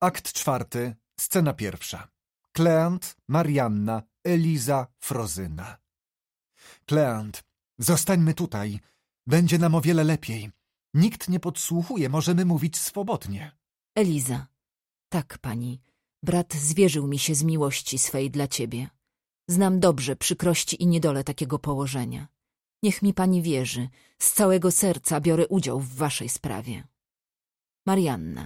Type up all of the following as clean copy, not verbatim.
Akt 4, scena 1. Kleant, Marianna, Eliza, Frozyna. Kleant, zostańmy tutaj. Będzie nam o wiele lepiej. Nikt nie podsłuchuje, możemy mówić swobodnie. Eliza. Tak, pani. Brat zwierzył mi się z miłości swej dla ciebie. Znam dobrze przykrości i niedolę takiego położenia. Niech mi pani wierzy. Z całego serca biorę udział w waszej sprawie. Marianna.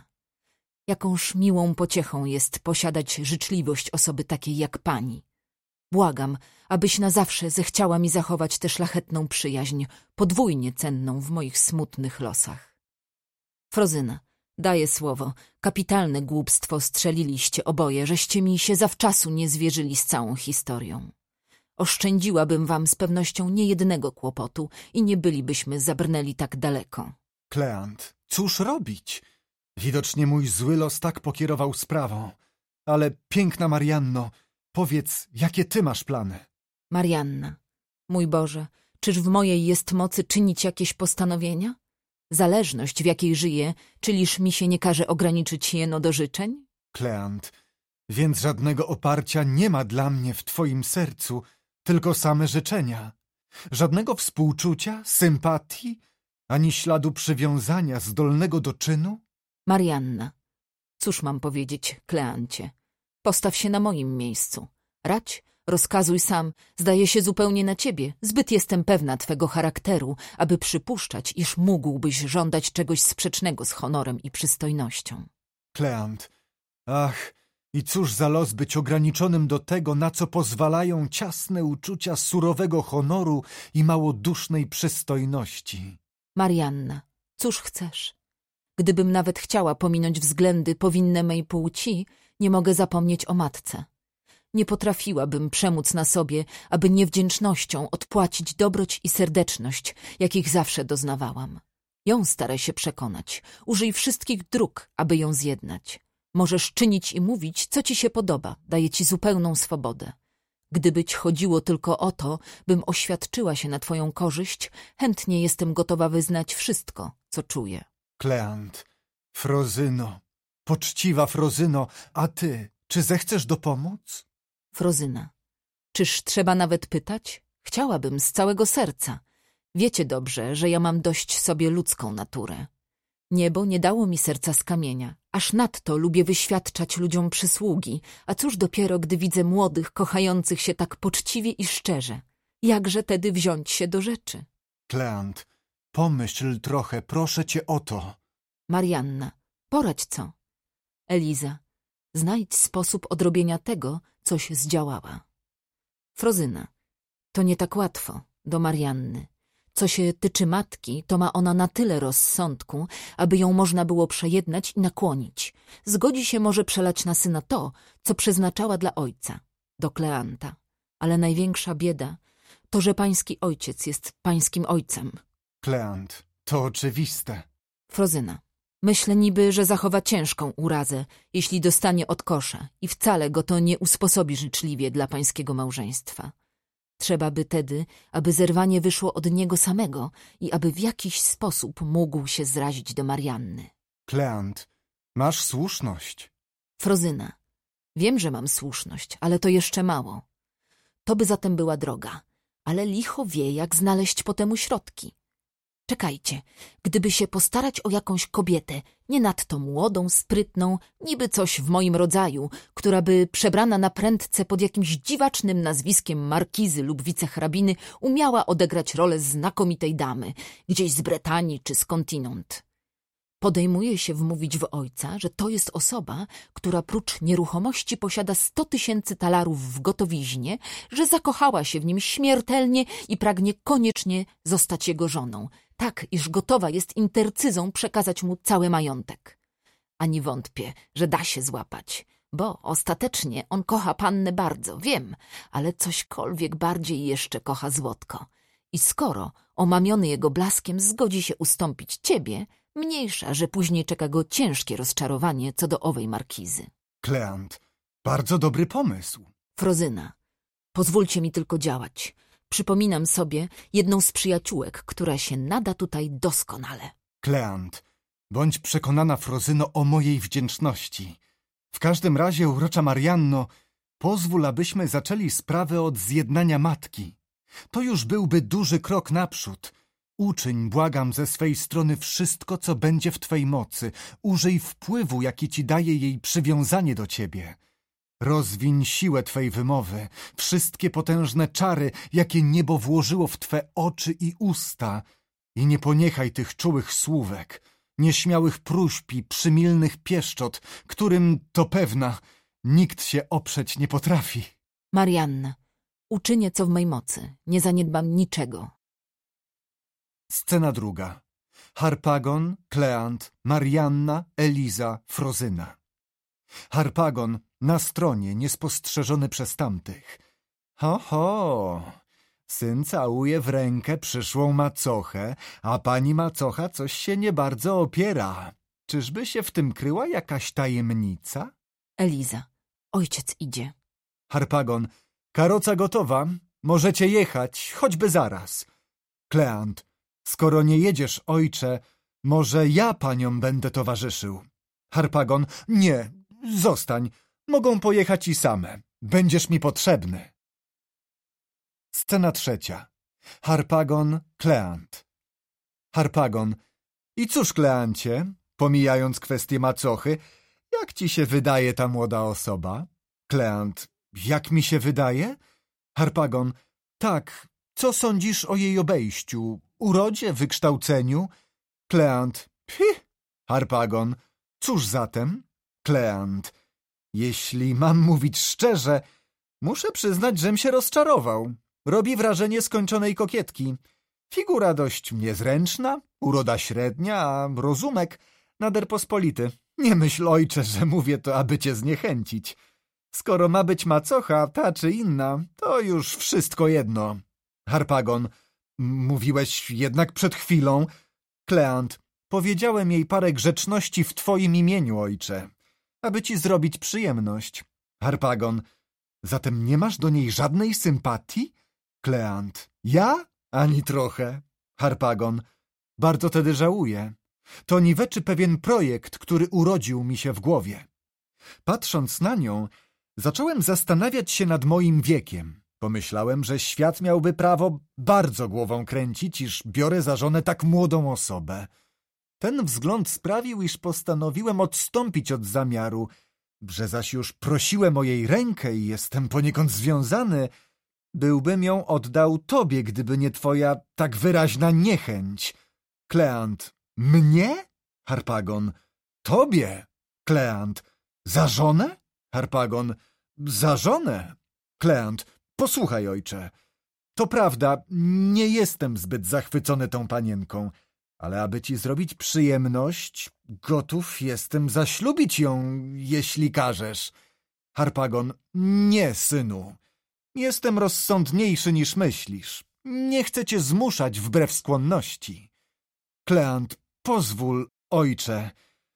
Jakąż miłą pociechą jest posiadać życzliwość osoby takiej jak pani. Błagam, abyś na zawsze zechciała mi zachować tę szlachetną przyjaźń, podwójnie cenną w moich smutnych losach. Frozyna. Daję słowo, kapitalne głupstwo strzeliliście oboje, żeście mi się zawczasu nie zwierzyli z całą historią. Oszczędziłabym wam z pewnością niejednego kłopotu i nie bylibyśmy zabrnęli tak daleko. Kleant, cóż robić? Widocznie mój zły los tak pokierował sprawą. Ale piękna Marianno, powiedz, jakie ty masz plany? Marianna. Mój Boże, czyż w mojej jest mocy czynić jakieś postanowienia? Zależność, w jakiej żyję, czyliż mi się nie każe ograniczyć jeno do życzeń? Kleant, więc żadnego oparcia nie ma dla mnie w twoim sercu, tylko same życzenia. Żadnego współczucia, sympatii, ani śladu przywiązania zdolnego do czynu? Marianna. Cóż mam powiedzieć, Kleancie? Postaw się na moim miejscu. Radź, rozkazuj sam, zdaje się zupełnie na ciebie. Zbyt jestem pewna twego charakteru, aby przypuszczać, iż mógłbyś żądać czegoś sprzecznego z honorem i przystojnością. Kleant, ach, i cóż za los być ograniczonym do tego, na co pozwalają ciasne uczucia surowego honoru i małodusznej przystojności. Marianna, cóż chcesz? Gdybym nawet chciała pominąć względy powinne mej płci, nie mogę zapomnieć o matce. Nie potrafiłabym przemóc na sobie, aby niewdzięcznością odpłacić dobroć i serdeczność, jakich zawsze doznawałam. Ją staraj się przekonać. Użyj wszystkich dróg, aby ją zjednać. Możesz czynić i mówić, co ci się podoba. Daję ci zupełną swobodę. Gdyby ci chodziło tylko o to, bym oświadczyła się na twoją korzyść, chętnie jestem gotowa wyznać wszystko, co czuję. Kleant, Frozyno, poczciwa Frozyno, a ty, czy zechcesz dopomóc? Frozyna. Czyż trzeba nawet pytać? Chciałabym z całego serca. Wiecie dobrze, że ja mam dość sobie ludzką naturę. Niebo nie dało mi serca z kamienia. Aż nadto lubię wyświadczać ludziom przysługi, a cóż dopiero, gdy widzę młodych, kochających się tak poczciwie i szczerze. Jakże tedy wziąć się do rzeczy? Kleant, pomyśl trochę, proszę cię o to. Marianna. Poradź co? Eliza. Znajdź sposób odrobienia tego, coś zdziałała. Frozyna. To nie tak łatwo, do Marianny. Co się tyczy matki, to ma ona na tyle rozsądku, aby ją można było przejednać i nakłonić. Zgodzi się może przelać na syna to, co przeznaczała dla ojca, do Kleanta. Ale największa bieda to, że pański ojciec jest pańskim ojcem. Kleant, to oczywiste. Frozyna. Myślę niby, że zachowa ciężką urazę, jeśli dostanie od kosza i wcale go to nie usposobi życzliwie dla pańskiego małżeństwa. Trzeba by tedy, aby zerwanie wyszło od niego samego i aby w jakiś sposób mógł się zrazić do Marianny. Kleant, masz słuszność. Frozyna. Wiem, że mam słuszność, ale to jeszcze mało. To by zatem była droga, ale licho wie, jak znaleźć po temu środki. Czekajcie, gdyby się postarać o jakąś kobietę, nie nadto młodą, sprytną, niby coś w moim rodzaju, która by przebrana na prędce pod jakimś dziwacznym nazwiskiem markizy lub wicehrabiny umiała odegrać rolę znakomitej damy, gdzieś z Bretanii czy skądinąd. Podejmuje się wmówić w ojca, że to jest osoba, która prócz nieruchomości posiada 100 000 talarów w gotowiźnie, że zakochała się w nim śmiertelnie i pragnie koniecznie zostać jego żoną, tak iż gotowa jest intercyzą przekazać mu cały majątek. Ani wątpię, że da się złapać, bo ostatecznie on kocha pannę bardzo, wiem, ale cośkolwiek bardziej jeszcze kocha złotko. I skoro, omamiony jego blaskiem, zgodzi się ustąpić ciebie, mniejsza, że później czeka go ciężkie rozczarowanie co do owej markizy. Kleant, bardzo dobry pomysł. Frozyna. Pozwólcie mi tylko działać. Przypominam sobie jedną z przyjaciółek, która się nada tutaj doskonale. Kleant, bądź przekonana, Frozyno, o mojej wdzięczności. W każdym razie, urocza Marianno, pozwól, abyśmy zaczęli sprawę od zjednania matki. To już byłby duży krok naprzód. Uczyń, błagam, ze swej strony wszystko, co będzie w twej mocy. Użyj wpływu, jaki ci daje jej przywiązanie do ciebie. Rozwiń siłę twej wymowy, wszystkie potężne czary, jakie niebo włożyło w twe oczy i usta. I nie poniechaj tych czułych słówek, nieśmiałych próśb i przymilnych pieszczot, którym, to pewna, nikt się oprzeć nie potrafi. Marianna, uczynię, co w mej mocy. Nie zaniedbam niczego. Scena druga. Harpagon, Kleant, Marianna, Eliza, Frozyna. Harpagon na stronie, niespostrzeżony przez tamtych. Ho, syn całuje w rękę przyszłą macochę, a pani macocha coś się nie bardzo opiera. Czyżby się w tym kryła jakaś tajemnica? Eliza, ojciec idzie. Harpagon, karoca gotowa, możecie jechać, choćby zaraz. Kleant, skoro nie jedziesz, ojcze, może ja paniom będę towarzyszył. Harpagon, nie, zostań, mogą pojechać i same, będziesz mi potrzebny. Scena trzecia. Harpagon, Kleant. Harpagon, i cóż, Kleancie, pomijając kwestię macochy, jak ci się wydaje ta młoda osoba? Kleant, jak mi się wydaje? Harpagon, tak, co sądzisz o jej obejściu, urodzie, wykształceniu? Kleant, Harpagon, cóż zatem? Kleant, jeśli mam mówić szczerze, muszę przyznać, żem się rozczarował. Robi wrażenie skończonej kokietki. Figura dość niezręczna, uroda średnia, a rozumek nader pospolity. Nie myśl, ojcze, że mówię to, aby cię zniechęcić. Skoro ma być macocha, ta czy inna, to już wszystko jedno. Harpagon, mówiłeś jednak przed chwilą. Kleant, powiedziałem jej parę grzeczności w twoim imieniu, ojcze, aby ci zrobić przyjemność. Harpagon, zatem nie masz do niej żadnej sympatii? Kleant, ja? Ani trochę. Harpagon, bardzo tedy żałuję. To niweczy pewien projekt, który urodził mi się w głowie. Patrząc na nią, zacząłem zastanawiać się nad moim wiekiem. Pomyślałem, że świat miałby prawo bardzo głową kręcić, iż biorę za żonę tak młodą osobę. Ten wzgląd sprawił, iż postanowiłem odstąpić od zamiaru, że zaś już prosiłem o jej rękę i jestem poniekąd związany, byłbym ją oddał tobie, gdyby nie twoja tak wyraźna niechęć. Kleant, mnie? Harpagon, tobie? Kleant, za żonę? Harpagon, za żonę? Kleant, posłuchaj, ojcze. To prawda, nie jestem zbyt zachwycony tą panienką, ale aby ci zrobić przyjemność, gotów jestem zaślubić ją, jeśli każesz. Harpagon, nie, synu. Jestem rozsądniejszy niż myślisz. Nie chcę cię zmuszać wbrew skłonności. Kleant, pozwól, ojcze.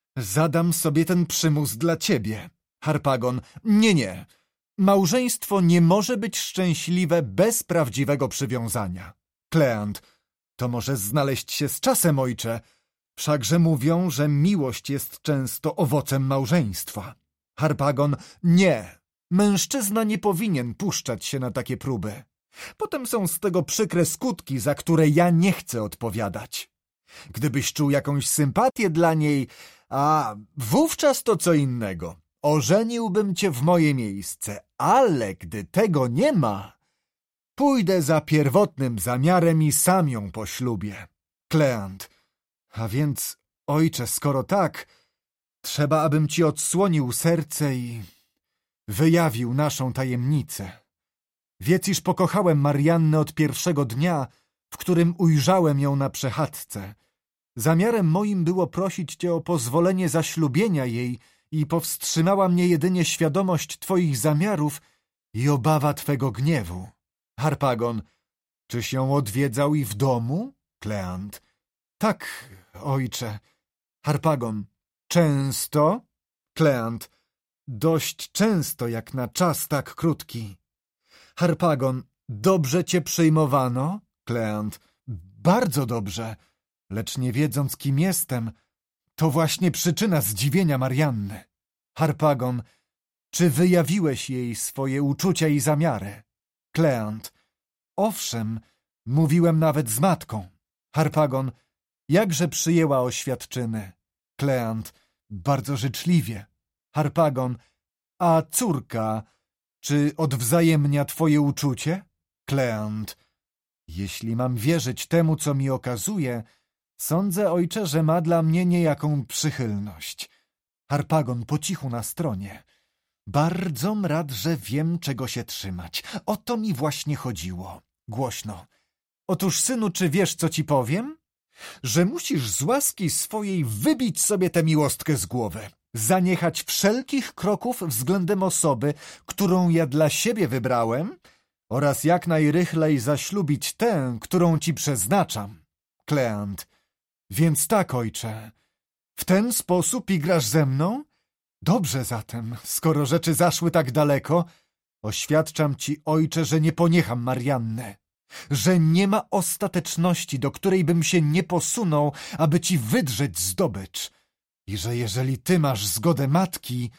Zadam sobie ten przymus dla ciebie. Harpagon, nie. Małżeństwo nie może być szczęśliwe bez prawdziwego przywiązania. Kleant, to może znaleźć się z czasem, ojcze. Wszakże mówią, że miłość jest często owocem małżeństwa. Harpagon, nie. Mężczyzna nie powinien puszczać się na takie próby. Potem są z tego przykre skutki, za które ja nie chcę odpowiadać. Gdybyś czuł jakąś sympatię dla niej, wówczas to co innego. Ożeniłbym cię w moje miejsce, ale gdy tego nie ma, pójdę za pierwotnym zamiarem i sam ją poślubię. Kleant, a więc, ojcze, skoro tak, trzeba, abym ci odsłonił serce i wyjawił naszą tajemnicę. Wiedz, iż pokochałem Mariannę od pierwszego dnia, w którym ujrzałem ją na przechadzce. Zamiarem moim było prosić cię o pozwolenie zaślubienia jej i powstrzymała mnie jedynie świadomość twoich zamiarów i obawa twego gniewu. Harpagon, czyś ją odwiedzał i w domu? Kleant, tak, ojcze. Harpagon, często? Kleant, dość często, jak na czas tak krótki. Harpagon, dobrze cię przyjmowano? Kleant, bardzo dobrze, lecz nie wiedząc, kim jestem, to właśnie przyczyna zdziwienia Marianny. Harpagon, czy wyjawiłeś jej swoje uczucia i zamiary? Kleant, owszem, mówiłem nawet z matką. Harpagon, jakże przyjęła oświadczyny? Kleant, bardzo życzliwie. Harpagon, a córka, czy odwzajemnia twoje uczucie? Kleant, jeśli mam wierzyć temu, co mi okazuje, sądzę, ojcze, że ma dla mnie niejaką przychylność. Harpagon po cichu na stronie. Bardzo rad, że wiem, czego się trzymać. O to mi właśnie chodziło. Głośno. Otóż, synu, czy wiesz, co ci powiem? Że musisz z łaski swojej wybić sobie tę miłostkę z głowy. Zaniechać wszelkich kroków względem osoby, którą ja dla siebie wybrałem, oraz jak najrychlej zaślubić tę, którą ci przeznaczam. Kleant. Więc tak, ojcze. W ten sposób igrasz ze mną? Dobrze zatem, skoro rzeczy zaszły tak daleko, oświadczam ci, ojcze, że nie poniecham Marianny, że nie ma ostateczności, do której bym się nie posunął, aby ci wydrzeć zdobycz i że jeżeli ty masz zgodę matki,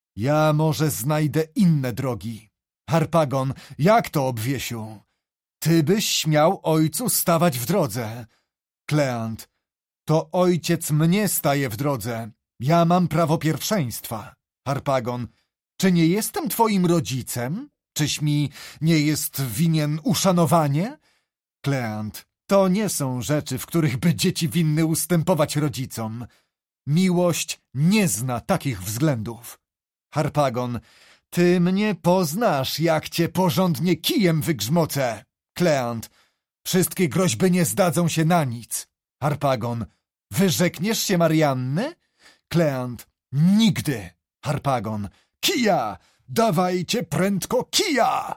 ja może znajdę inne drogi. Harpagon, jak to, obwiesiu? Ty byś śmiał ojcu stawać w drodze. Kleant, to ojciec mnie staje w drodze. Ja mam prawo pierwszeństwa. Harpagon, czy nie jestem twoim rodzicem? Czyś mi nie jest winien uszanowanie? Kleant, to nie są rzeczy, w których by dzieci winny ustępować rodzicom. Miłość nie zna takich względów. Harpagon, ty mnie poznasz, jak cię porządnie kijem wygrzmocę. Kleant, wszystkie groźby nie zdadzą się na nic. Harpagon, wyrzekniesz się Marianny? Kleant, nigdy. Harpagon, kija! Dawajcie prędko kija!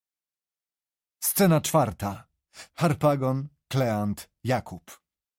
Scena 4. Harpagon, Kleant, Jakub.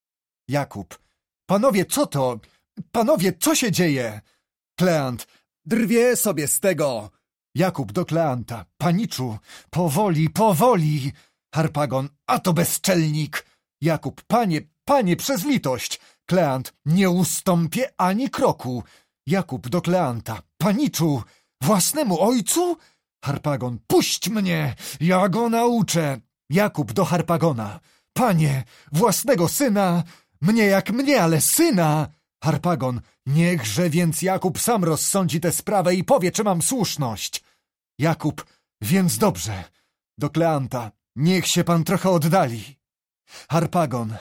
Jakub, panowie, co to? Panowie, co się dzieje? Kleant, drwie sobie z tego. Jakub do Kleanta, paniczu, powoli, powoli. Harpagon, a to bezczelnik. Jakub, panie, przez litość. Kleant, nie ustąpię ani kroku. Jakub do Kleanta, paniczu, własnemu ojcu? Harpagon, puść mnie, ja go nauczę. Jakub do Harpagona, panie, własnego syna, mnie jak mnie, ale syna. Harpagon, niechże więc Jakub sam rozsądzi tę sprawę i powie, czy mam słuszność. Jakub, więc dobrze. Do Kleanta, niech się pan trochę oddali. Harpagon,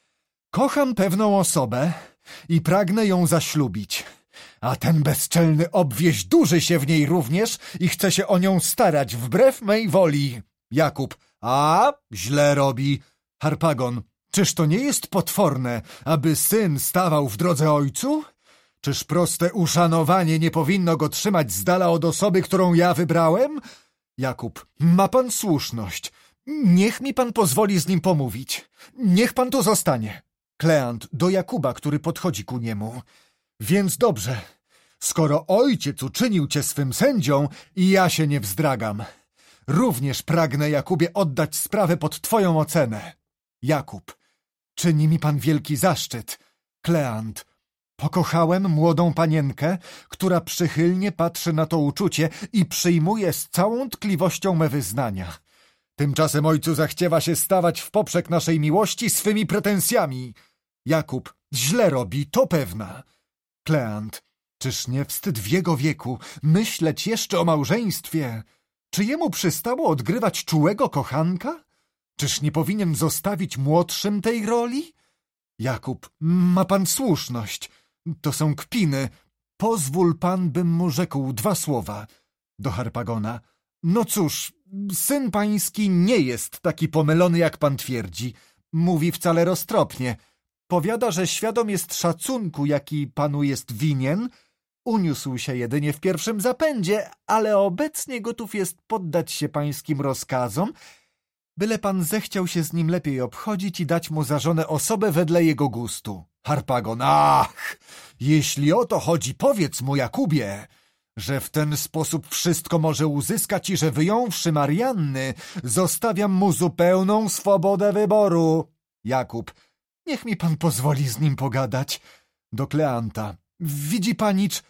kocham pewną osobę i pragnę ją zaślubić, a ten bezczelny obwieś durzy się w niej również i chce się o nią starać wbrew mej woli. Jakub, a źle robi. Harpagon, czyż to nie jest potworne, aby syn stawał w drodze ojcu? Czyż proste uszanowanie nie powinno go trzymać z dala od osoby, którą ja wybrałem? Jakub, ma pan słuszność. Niech mi pan pozwoli z nim pomówić. Niech pan tu zostanie. Kleant do Jakuba, który podchodzi ku niemu. Więc dobrze, skoro ojciec uczynił cię swym sędzią i ja się nie wzdragam. Również pragnę, Jakubie, oddać sprawę pod twoją ocenę. Jakub, czyni mi pan wielki zaszczyt. Kleant, pokochałem młodą panienkę, która przychylnie patrzy na to uczucie i przyjmuje z całą tkliwością me wyznania. Tymczasem ojcu zachciewa się stawać w poprzek naszej miłości swymi pretensjami. Jakub, źle robi, to pewna. Kleant, czyż nie wstyd w jego wieku myśleć jeszcze o małżeństwie? Czy jemu przystało odgrywać czułego kochanka? Czyż nie powinien zostawić młodszym tej roli? Jakub, ma pan słuszność. To są kpiny. Pozwól pan, bym mu rzekł 2 słowa. Do Harpagona. No cóż, syn pański nie jest taki pomylony, jak pan twierdzi. Mówi wcale roztropnie. Powiada, że świadom jest szacunku, jaki panu jest winien. Uniósł się jedynie w pierwszym zapędzie, ale obecnie gotów jest poddać się pańskim rozkazom, byle pan zechciał się z nim lepiej obchodzić i dać mu za żonę osobę wedle jego gustu. Harpagon, ach, jeśli o to chodzi, powiedz mu, Jakubie, że w ten sposób wszystko może uzyskać i że wyjąwszy Marianny, zostawiam mu zupełną swobodę wyboru. Jakub, niech mi pan pozwoli z nim pogadać. Do Kleanta, widzi panicz,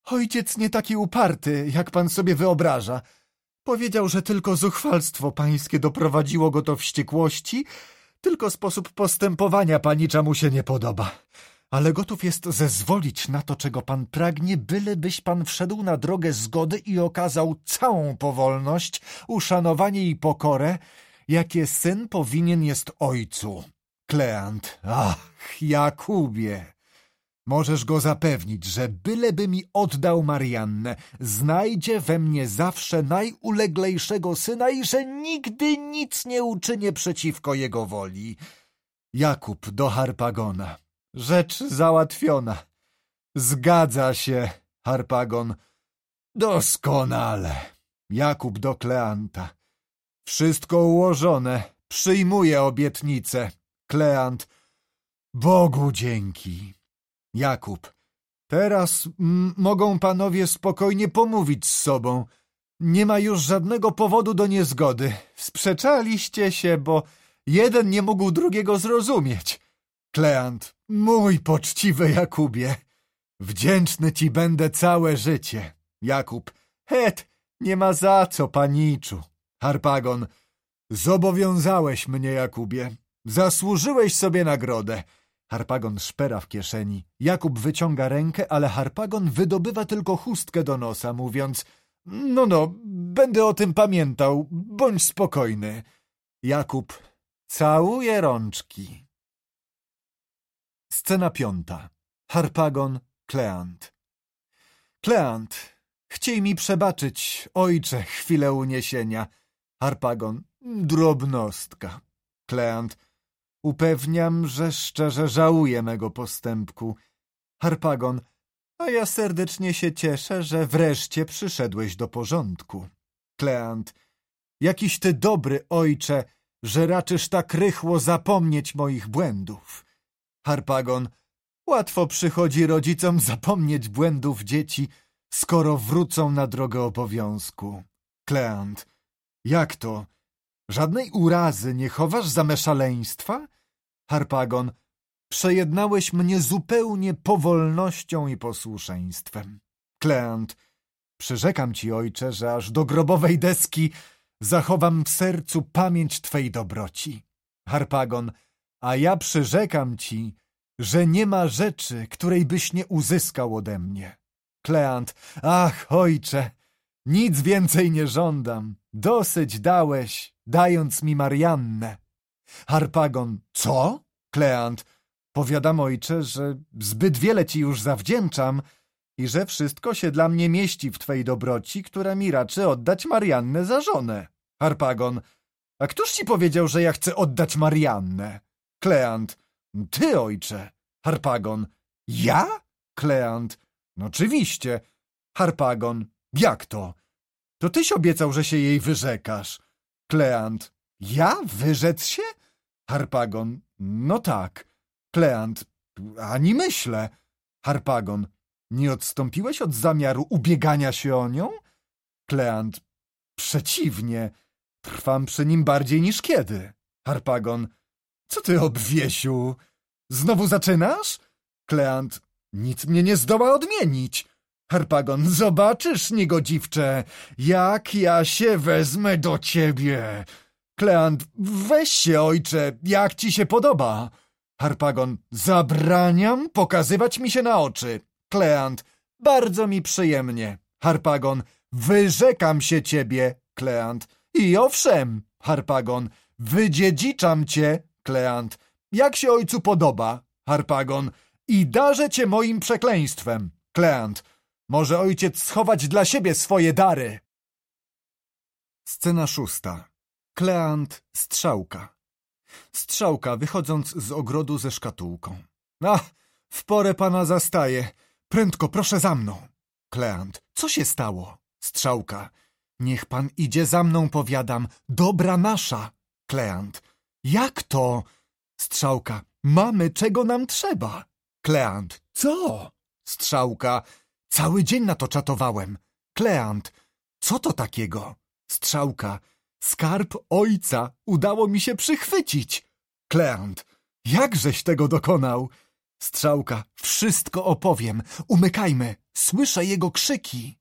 Ojciec nie taki uparty, jak pan sobie wyobraża. Powiedział, że tylko zuchwalstwo pańskie doprowadziło go do wściekłości, tylko sposób postępowania panicza mu się nie podoba. Ale gotów jest zezwolić na to, czego pan pragnie, bylebyś pan wszedł na drogę zgody i okazał całą powolność, uszanowanie i pokorę, jakie syn powinien jest ojcu. Kleant, ach, Jakubie, możesz go zapewnić, że byleby mi oddał Mariannę, znajdzie we mnie zawsze najuleglejszego syna i że nigdy nic nie uczynię przeciwko jego woli. Jakub do Harpagona. Rzecz załatwiona. Zgadza się, Harpagon. Doskonale. Jakub do Kleanta. Wszystko ułożone. Przyjmuję obietnicę. Kleant. Bogu dzięki. Jakub. Teraz mogą panowie spokojnie pomówić z sobą. Nie ma już żadnego powodu do niezgody. Sprzeczaliście się, bo jeden nie mógł drugiego zrozumieć. Kleant. Mój poczciwy Jakubie. Wdzięczny ci będę całe życie. Jakub. Het, nie ma za co, paniczu. Harpagon. Zobowiązałeś mnie, Jakubie. Zasłużyłeś sobie nagrodę. Harpagon szpera w kieszeni. Jakub wyciąga rękę, ale Harpagon wydobywa tylko chustkę do nosa, mówiąc: No, będę o tym pamiętał. Bądź spokojny. Jakub całuje rączki. Scena 5. Harpagon, Kleant. Kleant, chciej mi przebaczyć, ojcze, chwilę uniesienia. Harpagon, drobnostka. Kleant, upewniam, że szczerze żałuję mego postępku. Harpagon, a ja serdecznie się cieszę, że wreszcie przyszedłeś do porządku. Kleant, jakiś ty dobry, ojcze, że raczysz tak rychło zapomnieć moich błędów. Harpagon, łatwo przychodzi rodzicom zapomnieć błędów dzieci, skoro wrócą na drogę obowiązku. Kleant, jak to? Żadnej urazy nie chowasz za me szaleństwa? Harpagon, przejednałeś mnie zupełnie powolnością i posłuszeństwem. Kleant, przyrzekam ci, ojcze, że aż do grobowej deski zachowam w sercu pamięć twej dobroci. Harpagon, a ja przyrzekam ci, że nie ma rzeczy, której byś nie uzyskał ode mnie. Kleant, ach, ojcze, nic więcej nie żądam. Dosyć dałeś, dając mi Mariannę. Harpagon, co? Kleant, powiadam, ojcze, że zbyt wiele ci już zawdzięczam i że wszystko się dla mnie mieści w twej dobroci, która mi raczy oddać Mariannę za żonę. Harpagon, a któż ci powiedział, że ja chcę oddać Mariannę? Kleant, ty, ojcze. Harpagon, ja? Kleant, no oczywiście. Harpagon, jak to? To tyś obiecał, że się jej wyrzekasz. Kleant, ja wyrzec się? Harpagon, no tak. Kleant, ani myślę. Harpagon, nie odstąpiłeś od zamiaru ubiegania się o nią? Kleant, przeciwnie, trwam przy nim bardziej niż kiedy. Harpagon, co ty, obwiesiu? Znowu zaczynasz? Kleant, nic mnie nie zdoła odmienić. Harpagon, zobaczysz, niegodziwcze, jak ja się wezmę do ciebie. Kleant, weź się, ojcze, jak ci się podoba. Harpagon, zabraniam pokazywać mi się na oczy. Kleant, bardzo mi przyjemnie. Harpagon, wyrzekam się ciebie. Kleant, i owszem. Harpagon, wydziedziczam cię. Kleant, jak się ojcu podoba. Harpagon, i darzę cię moim przekleństwem. Kleant, może ojciec schować dla siebie swoje dary. Scena 6. Kleant, Strzałka. Strzałka, wychodząc z ogrodu ze szkatułką. W porę pana zastaję. Prędko, proszę za mną. Kleant, co się stało? Strzałka, niech pan idzie za mną, powiadam. Dobra nasza. Kleant, jak to? Strzałka, mamy, czego nam trzeba. Kleant, co? Strzałka, cały dzień na to czatowałem. Kleant, co to takiego? Strzałka, skarb ojca udało mi się przychwycić. Kleant, jakżeś tego dokonał? Strzałka, wszystko opowiem. Umykajmy. Słyszę jego krzyki.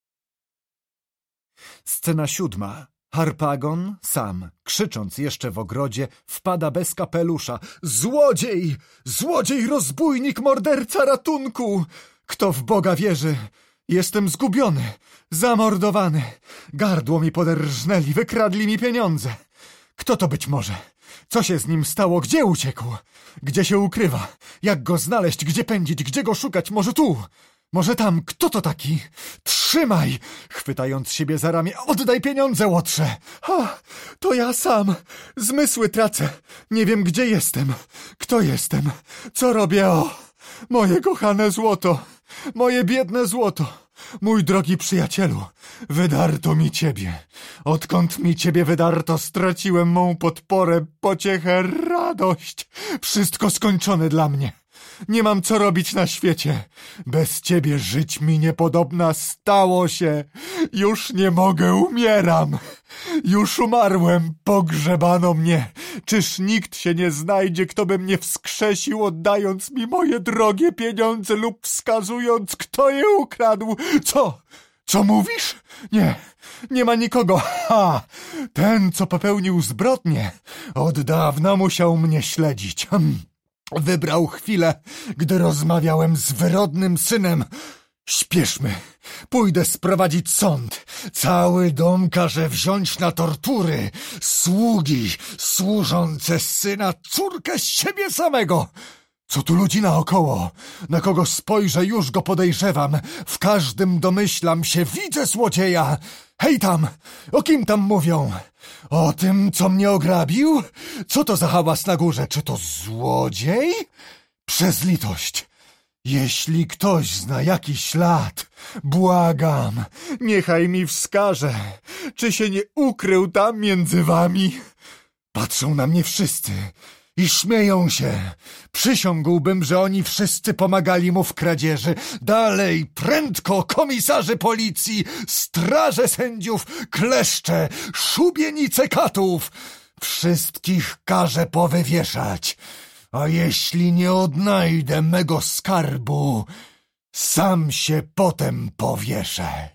Scena 7. Harpagon sam, krzycząc jeszcze w ogrodzie, wpada bez kapelusza. Złodziej! Złodziej, rozbójnik, morderca, ratunku! Kto w Boga wierzy? Jestem zgubiony, zamordowany. Gardło mi poderżnęli, wykradli mi pieniądze. Kto to być może? Co się z nim stało? Gdzie uciekł? Gdzie się ukrywa? Jak go znaleźć? Gdzie pędzić? Gdzie go szukać? Może tu? Może tam? Kto to taki? Trzymaj! Chwytając siebie za ramię. Oddaj pieniądze, łotrze! Ha! To ja sam! Zmysły tracę! Nie wiem, gdzie jestem. Kto jestem? Co robię? O! Moje kochane złoto! Moje biedne złoto! Mój drogi przyjacielu, wydarto mi ciebie. Odkąd mi ciebie wydarto, straciłem mą podporę, pociechę, radość. Wszystko skończone dla mnie. Nie mam co robić na świecie. Bez ciebie żyć mi niepodobna stało się. Już nie mogę, umieram. Już umarłem, pogrzebano mnie. Czyż nikt się nie znajdzie, kto by mnie wskrzesił, oddając mi moje drogie pieniądze lub wskazując, kto je ukradł? Co? Co mówisz? Nie ma nikogo. Ha! Ten, co popełnił zbrodnię, od dawna musiał mnie śledzić. Wybrał chwilę, gdy rozmawiałem z wyrodnym synem. Śpieszmy, pójdę sprowadzić sąd. Cały dom każe wziąć na tortury. Sługi służące syna, córkę z siebie samego. Co tu ludzi naokoło? Na kogo spojrzę, już go podejrzewam. W każdym domyślam się, widzę złodzieja. Hej tam! O kim tam mówią? O tym, co mnie ograbił? Co to za hałas na górze? Czy to złodziej? Przez litość! Jeśli ktoś zna jakiś ślad, błagam, niechaj mi wskaże, czy się nie ukrył tam między wami. Patrzą na mnie wszyscy i śmieją się. Przysiągłbym, że oni wszyscy pomagali mu w kradzieży. Dalej, prędko, komisarze policji, straże sędziów, kleszcze, szubienice katów. Wszystkich każę powywieszać. A jeśli nie odnajdę mego skarbu, sam się potem powieszę.